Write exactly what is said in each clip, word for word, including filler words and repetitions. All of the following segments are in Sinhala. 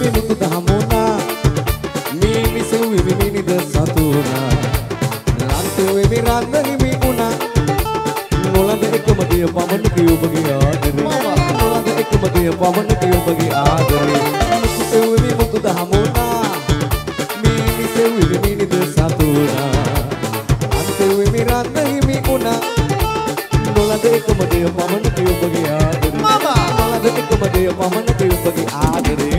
විමි මුතු දහමුණා මිනිස් විමි මිනිද සතුනා ලන්තේ විමි රන්න හිමි වුණා නොලඳ එකම දිය පමණ කිය ඔබගේ ආදරේ නොලඳ එකම දිය පමණ කිය ඔබගේ ආදරේ මුතු විමි මුතු දහමුණා මිනිස් විමි මිනිද සතුනා ලන්තේ විමි රන්න හිමි වුණා නොලඳ එකම දිය පමණ කිය ඔබගේ ආදරේ නොලඳ එකම දිය පමණ කිය ඔබගේ ආදරේ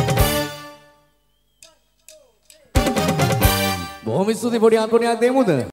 බොහොම ස්තුතියි පොඩි අන්පොණියක් දෙමුද?